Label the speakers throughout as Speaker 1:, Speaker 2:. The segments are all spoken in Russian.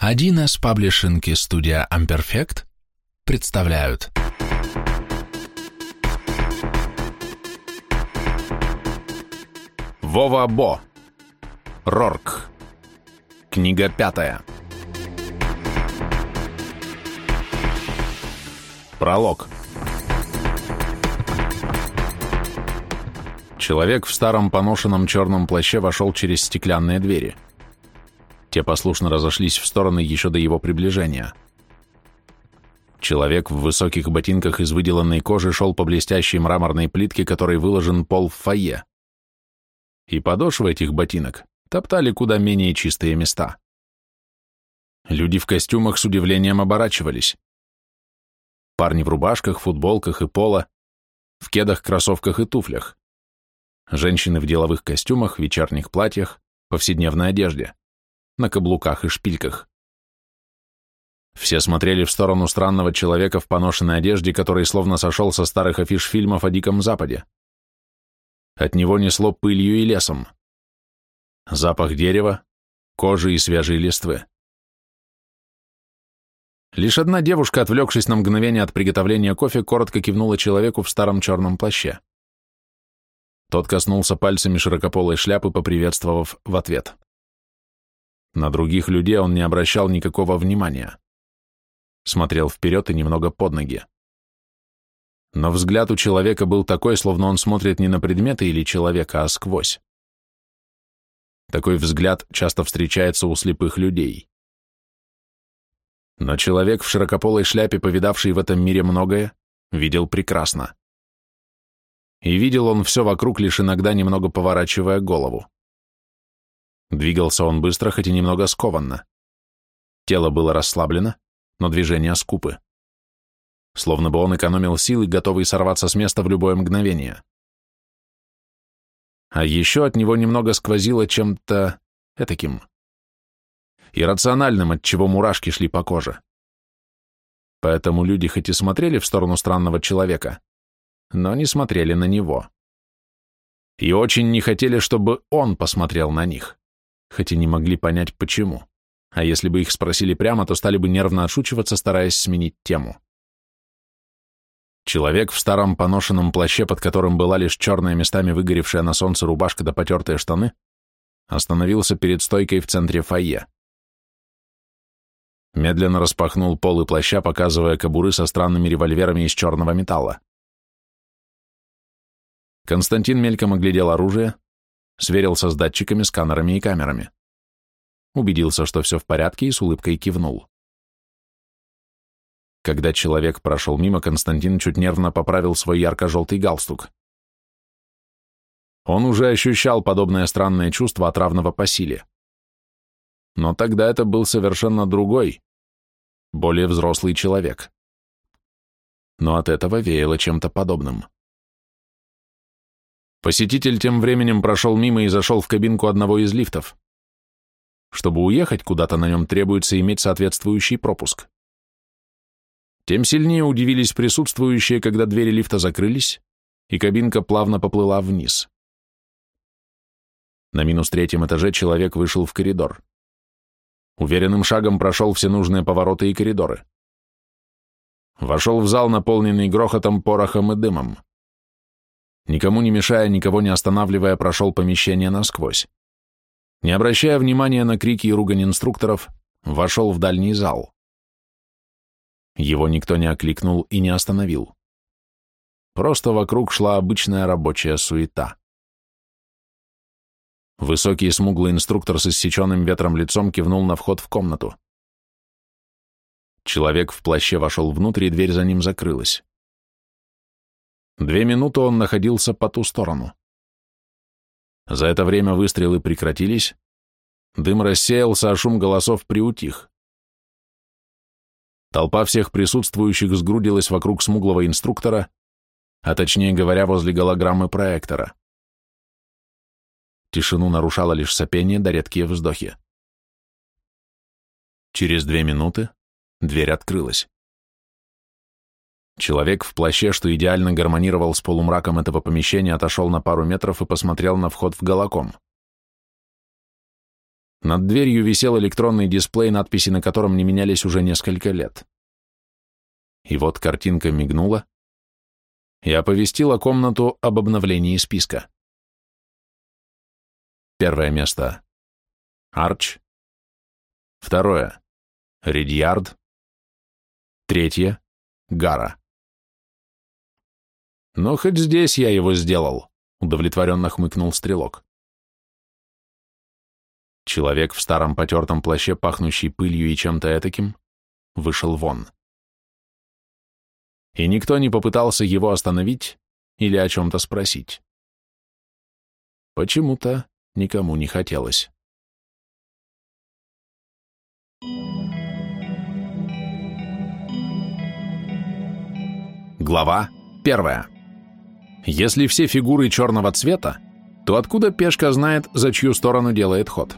Speaker 1: 1С Паблишинг и студия Amperfect представляют
Speaker 2: Вова Бо. Рорк. Книга 5. Пролог. Человек в старом поношенном черном плаще вошел через стеклянные двери. Те послушно разошлись в стороны еще до его приближения. Человек в высоких ботинках из выделанной кожи шел по блестящей мраморной плитке, которой выложен пол в фойе. И подошвы этих ботинок топтали куда менее чистые места. Люди в костюмах с удивлением оборачивались. Парни в рубашках, футболках и поло, в кедах, кроссовках и туфлях. Женщины в деловых костюмах, вечерних платьях, повседневной одежде, на каблуках и шпильках. Все смотрели в сторону странного человека в поношенной одежде, который словно сошел со старых афиш фильмов о Диком Западе. От него несло пылью и лесом. Запах дерева, кожи и свежей листвы. Лишь одна девушка, отвлекшись на мгновение от приготовления кофе, коротко кивнула человеку в старом черном плаще. Тот коснулся пальцами широкополой шляпы, поприветствовав в ответ. На других людей он не обращал никакого внимания. Смотрел вперед и немного под ноги. Но взгляд у человека был такой, словно он смотрит не на предметы или человека, а сквозь. Такой взгляд часто встречается у слепых людей. Но человек в широкополой шляпе, повидавший в этом мире многое, видел прекрасно. И видел он все вокруг, лишь иногда немного поворачивая голову. Двигался он быстро, хоть и немного скованно. Тело было расслаблено, но движения скупы. Словно бы он экономил силы, готовый сорваться с места в любое мгновение. А еще от него немного сквозило чем-то этаким, иррациональным, от чего мурашки шли по коже. Поэтому люди хоть и смотрели в сторону странного человека, но не смотрели на него. И очень не хотели, чтобы он посмотрел на них, хоть и не могли понять, почему. А если бы их спросили прямо, то стали бы нервно отшучиваться, стараясь сменить тему. Человек в старом поношенном плаще, под которым была лишь черная, местами выгоревшая на солнце рубашка да потертые штаны, остановился перед стойкой в центре фойе. Медленно распахнул полы плаща, показывая кобуры со странными револьверами из черного металла. Константин мельком оглядел оружие, сверился с датчиками, сканерами и камерами. Убедился, что все в порядке, и с улыбкой кивнул. Когда человек прошел мимо, Константин чуть нервно поправил свой ярко-желтый галстук. Он уже ощущал подобное странное чувство от равного по силе. Но тогда это был совершенно другой, более взрослый человек. Но от этого веяло чем-то подобным. Посетитель тем временем прошел мимо и зашел в кабинку одного из лифтов. Чтобы уехать куда-то, на нем требуется иметь соответствующий пропуск. Тем сильнее удивились присутствующие, когда двери лифта закрылись, и кабинка плавно поплыла вниз. На -3 этаже человек вышел в коридор. Уверенным шагом прошел все нужные повороты и коридоры. Вошел в зал, наполненный грохотом, порохом и дымом. Никому не мешая, никого не останавливая, прошел помещение насквозь. Не обращая внимания на крики и ругань инструкторов, вошел в дальний зал. Его никто не окликнул и не остановил. Просто вокруг шла обычная рабочая суета. Высокий смуглый инструктор с иссеченным ветром лицом кивнул на вход в комнату. Человек в плаще вошел внутрь, и дверь за ним закрылась. 2 минуты он находился по ту сторону. За это время выстрелы прекратились, дым рассеялся, а шум голосов приутих. Толпа всех присутствующих сгрудилась вокруг смуглого инструктора, а точнее говоря, возле голограммы проектора. Тишину нарушало лишь сопение да редкие вздохи. Через 2 минуты дверь открылась. Человек в плаще, что идеально гармонировал с полумраком этого помещения, отошел на пару метров и посмотрел на вход в голоком. Над дверью висел электронный дисплей, надписи на котором не менялись уже несколько лет. И вот картинка мигнула и оповестила комнату об обновлении списка. Первое место — Арч. Второе — Ридьярд. Третье — Гара. «Но хоть здесь я его сделал», — удовлетворенно хмыкнул стрелок. Человек в старом потертом плаще, пахнущий пылью и чем-то этаким, вышел вон. И никто не попытался его остановить или о чем-то спросить. Почему-то никому не хотелось. Глава 1. Если все фигуры черного цвета, то откуда пешка знает, за чью сторону делает ход?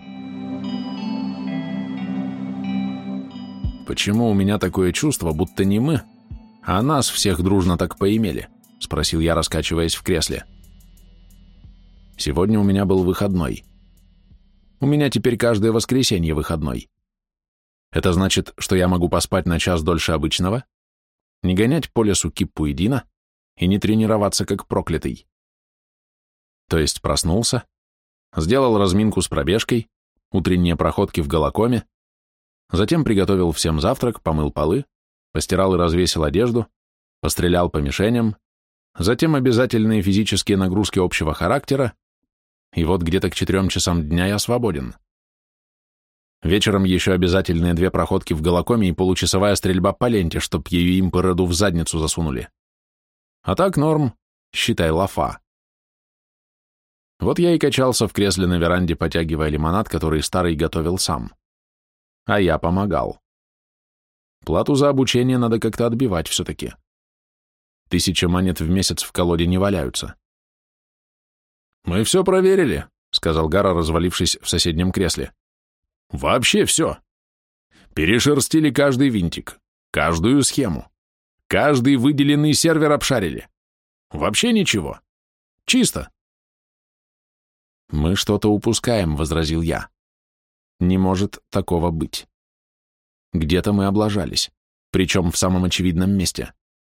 Speaker 2: «Почему у меня такое чувство, будто не мы, а нас всех дружно так поимели?» — спросил я, раскачиваясь в кресле. Сегодня у меня был выходной. У меня теперь каждое воскресенье выходной. Это значит, что я могу поспать на час дольше обычного, не гонять по лесу киппу и Дина и не тренироваться как проклятый. То есть проснулся, сделал разминку с пробежкой, утренние проходки в голокоме, затем приготовил всем завтрак, помыл полы, постирал и развесил одежду, пострелял по мишеням, затем обязательные физические нагрузки общего характера, и вот где-то к 4 часам дня я свободен. Вечером еще обязательные 2 проходки в голокоме и получасовая стрельба по ленте, чтоб ею им породу в задницу засунули. А так норм, считай лафа. Вот я и качался в кресле на веранде, потягивая лимонад, который старый готовил сам. А я помогал. Плату за обучение надо как-то отбивать все-таки. 1000 монет в месяц в колоде не валяются. «Мы все проверили», — сказал Гара, развалившись в соседнем кресле. «Вообще все. Перешерстили каждый винтик, каждую схему, каждый выделенный сервер обшарили. Вообще ничего. Чисто». «Мы что-то упускаем», — возразил я. «Не может такого быть. Где-то мы облажались, причем в самом очевидном месте».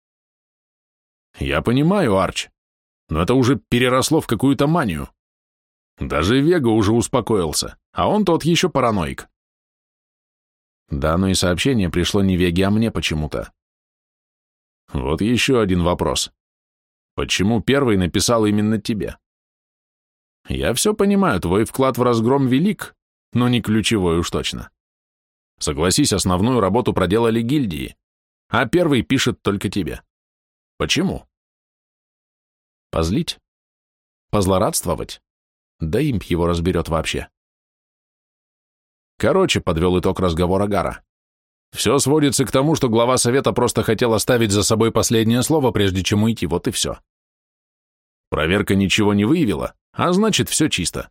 Speaker 2: «Я понимаю, Арч, но это уже переросло в какую-то манию. Даже Вега уже успокоился, а он тот еще параноик». Да, но и сообщение пришло не Веге, а мне почему-то. Вот еще один вопрос. Почему первый написал именно тебе? Я все понимаю, твой вклад в разгром велик, но не ключевой уж точно. Согласись, основную работу проделали гильдии, а первый пишет только тебе. Почему? Позлить? Позлорадствовать? Да имп его разберет вообще. Короче, подвел итог разговора Гара. Все сводится к тому, что глава совета просто хотел оставить за собой последнее слово, прежде чем уйти, вот и все. Проверка ничего не выявила, а значит, все чисто.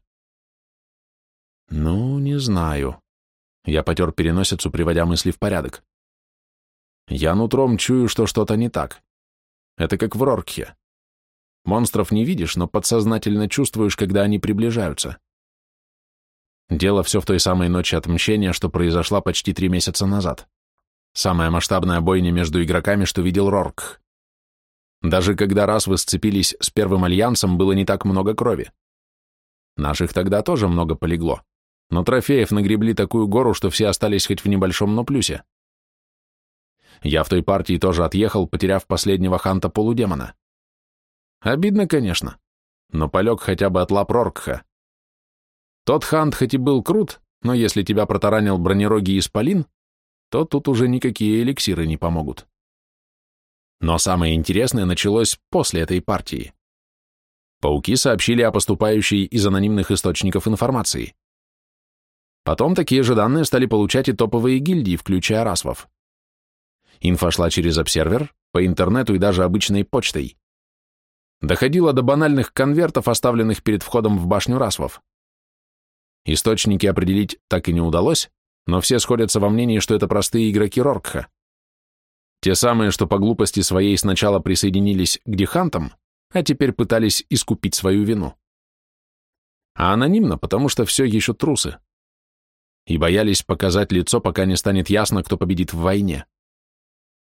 Speaker 2: Ну, не знаю. Я потер переносицу, приводя мысли в порядок. Я нутром чую, что что-то не так. Это как в Роркхе. Монстров не видишь, но подсознательно чувствуешь, когда они приближаются. Дело все в той самой ночи отмщения, что произошла почти 3 месяца назад. Самая масштабная бойня между игроками, что видел Роркх. Даже когда раз вы сцепились с Первым Альянсом, было не так много крови. Наших тогда тоже много полегло, но трофеев нагребли такую гору, что все остались хоть в небольшом, но плюсе. Я в той партии тоже отъехал, потеряв последнего ханта-полудемона. Обидно, конечно, но полег хотя бы от лап Роркха. Тот хант хоть и был крут, но если тебя протаранил бронерогий исполин, то тут уже никакие эликсиры не помогут. Но самое интересное началось после этой партии. Пауки сообщили о поступающей из анонимных источников информации. Потом такие же данные стали получать и топовые гильдии, включая расвов. Инфа шла через обсервер, по интернету и даже обычной почтой. Доходило до банальных конвертов, оставленных перед входом в башню расвов. Источники определить так и не удалось, но все сходятся во мнении, что это простые игроки Роркха. Те самые, что по глупости своей сначала присоединились к дихантам, а теперь пытались искупить свою вину. А анонимно, потому что все еще трусы. и боялись показать лицо, пока не станет ясно, кто победит в войне.